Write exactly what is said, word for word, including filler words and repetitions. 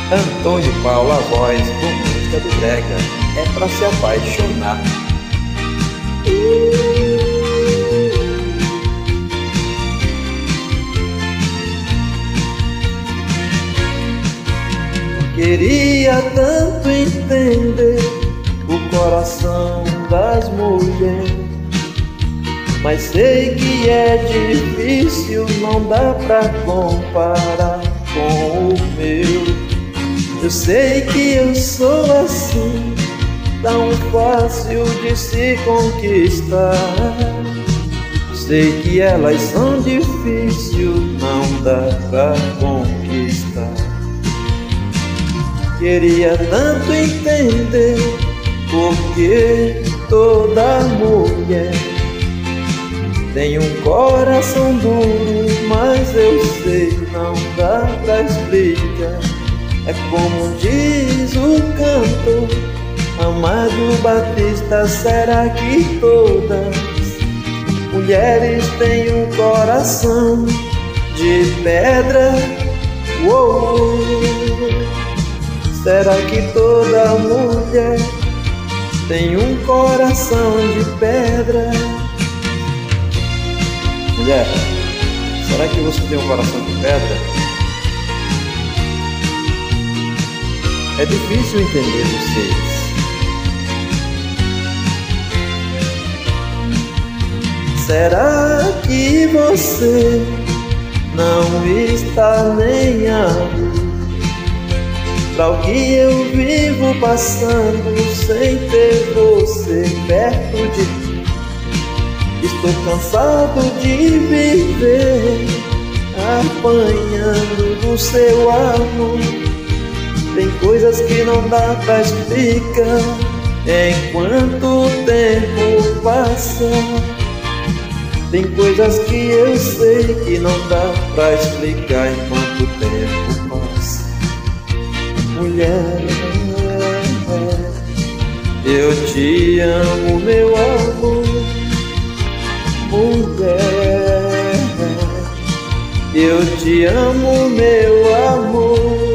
Antônio Paulo, a voz com música do brega, é pra se apaixonar. Queria tanto entender o coração das mulheres, mas sei que é difícil, não dá pra comparar com o meu. Eu sei que eu sou assim, tão fácil de se conquistar. Sei que elas são difíceis, não dá pra conquistar. Queria tanto entender porque toda mulher tem um coração duro, mas eu sei, não dá pra explicar. É como diz o cantor Amado Batista: será que todas mulheres têm um coração de pedra? Uou! Será que toda mulher tem um coração de pedra? Mulher, será que você tem um coração de pedra? É difícil entender vocês. Será que você não está nem aí para o que eu vivo passando sem ter você perto de mim? Estou cansado de viver apanhando do seu amor. Tem coisas que não dá pra explicar enquanto o tempo passa. Tem coisas que eu sei que não dá pra explicar enquanto o tempo passa. Mulher, eu te amo, meu amor. Mulher, eu te amo, meu amor.